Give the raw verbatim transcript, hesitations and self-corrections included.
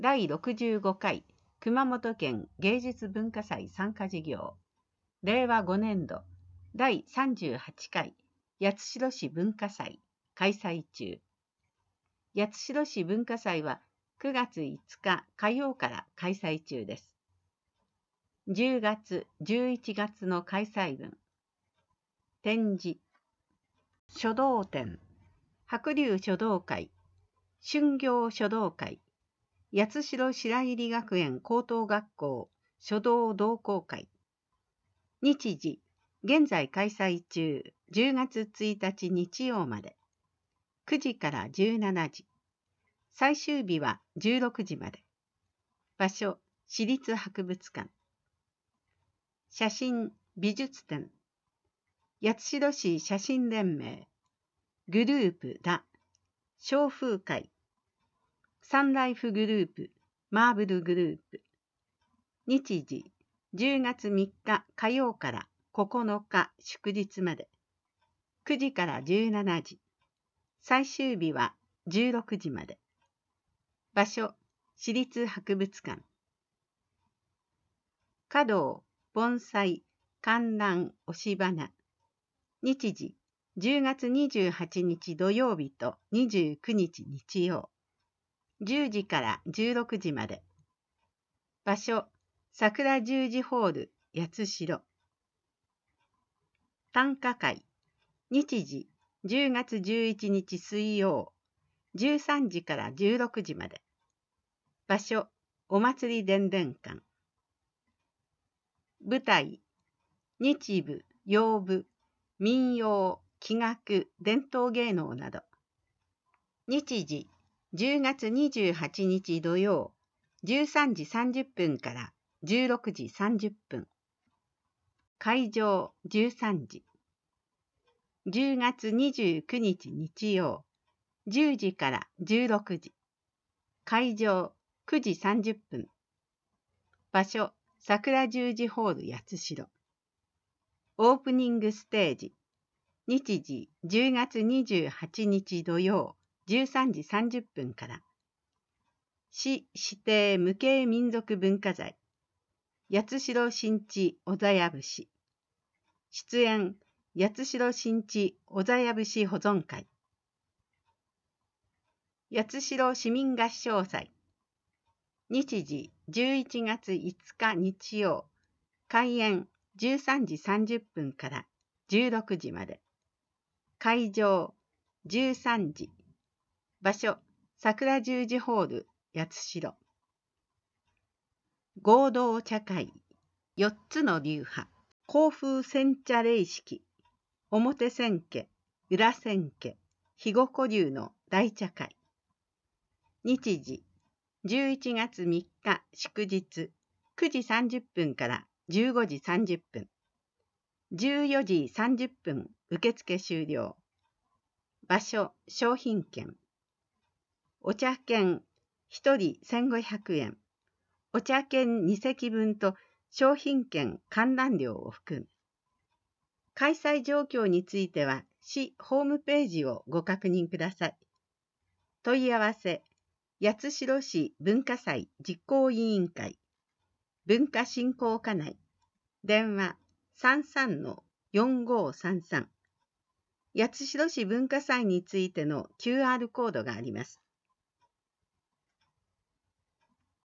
だいろくじゅうごかい熊本県芸術文化祭参加事業れいわごねんどだいさんじゅうはちかい八代市文化祭開催中。八代市文化祭はくがついつか火曜から開催中です。じゅうがつ、じゅういちがつの開催分。展示、書道展、白龍書道会、春行書道会、八代白入学園高等学校書道同好会。日時、現在開催中、じゅうがつついたち日曜まで。くじからじゅうしちじ。最終日はじゅうろくじまで。場所、市立博物館。写真、美術展。八代市写真連盟。グループだ。笑風会。サンライフグループ、マーブルグループ。日時、じゅうがつみっか火曜からここのか祝日まで。くじからじゅうしちじ。最終日はじゅうろくじまで。場所、市立博物館。華道、盆栽、観覧、押し花。日時、じゅうがつにじゅうはちにち土曜日とにじゅうくにち日曜。じゅうじからじゅうろくじまで。場所、桜十字ホール、八代。短歌会。日時、じゅうがつじゅういちにち水曜。じゅうさんじからじゅうろくじまで。場所、お祭り伝々館。舞台、日舞、洋舞、民謡、器楽、伝統芸能など。日時、じゅうがつにじゅうはちにち土曜、じゅうさんじさんじゅっぷんからじゅうろくじさんじゅっぷん。会場じゅうさんじ。じゅうがつにじゅうくにち日曜、じゅうじからじゅうろくじ。会場くじさんじゅっぷん。場所、桜十字ホール八代。オープニングステージ。日時、じゅうがつにじゅうはちにち土曜、じゅうさんじさんじゅっぷんから。市指定無形民族文化財。八代新地小座屋節。出演、八代新地小座屋節保存会。八代市民合唱祭。日時、じゅういちがついつか日曜。開演じゅうさんじさんじゅっぷんからじゅうろくじまで。会場じゅうさんじ。場所、桜十字ホール八代。合同茶会。よっつの流派。甲風煎茶礼式。表千家、裏千家、肥後古流の大茶会。日時、じゅういちがつみっか祝日、くじさんじゅっぷんからじゅうごじさんじゅっぷん。じゅうよじさんじゅっぷん受付終了。場所、商品券。お茶券ひとりせんごひゃくえん。お茶券にせきぶんと商品券観覧料を含む。開催状況については市ホームページをご確認ください。問い合わせ、八代市文化祭実行委員会、文化振興課内、電話 さんさんのよんごさんさん。八代市文化祭についての キューアール コードがあります。